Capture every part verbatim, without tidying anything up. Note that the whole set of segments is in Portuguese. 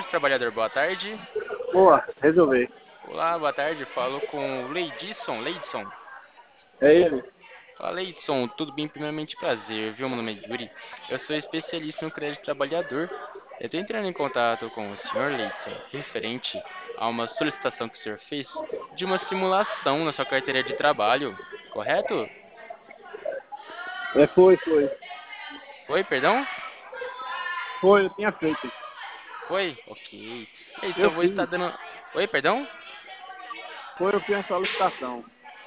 Trabalhador, boa tarde. Boa, resolver. Olá, boa tarde. Falo com o Leidson. Leidson. É ele? Fala, Leidson. Tudo bem? Primeiramente, prazer, viu? Meu nome é Yuri. Eu sou especialista no crédito trabalhador. Eu estou entrando em contato com o senhor Leidson, referente a uma solicitação que o senhor fez de uma simulação na sua carteira de trabalho, correto? É, foi, foi. Foi, perdão? Foi, eu tinha feito. Foi? Ok. Leidson, Eu eu vou estar fiz. dando. Oi, perdão? Foi, eu fiz a solicitação.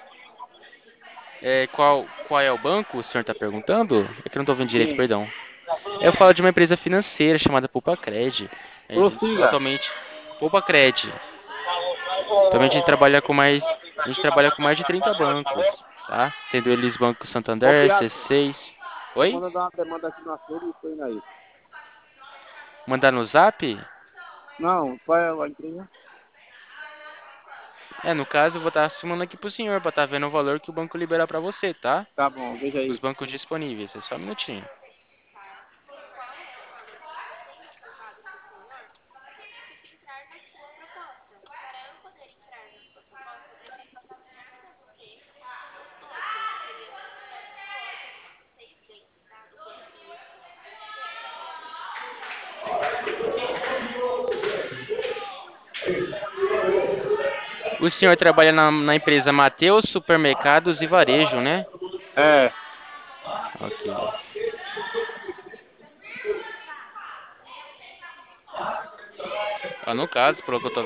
É, qual, qual é o banco? O senhor está perguntando? É que eu não estou ouvindo direito, Sim. perdão. Eu falo de uma empresa financeira chamada Poupacred. A gente Prossiga. atualmente Poupacred. Atualmente a gente trabalha com mais, a gente trabalha com mais de trinta bancos, tá? Sendo eles Banco Santander, Copiado. C seis. Tô Oi? mandando uma demanda aqui na feira e tô indo aí. Mandar no Zap? Não, qual é a empresa? É, no caso eu vou estar acimando aqui pro senhor para estar vendo o valor que o banco liberar para você, tá? Tá bom, veja Os aí. bancos disponíveis, é só um minutinho. O senhor trabalha na, na empresa Mateus Supermercados e Varejo, né? É. Ok. Ah, no caso, pelo que eu tô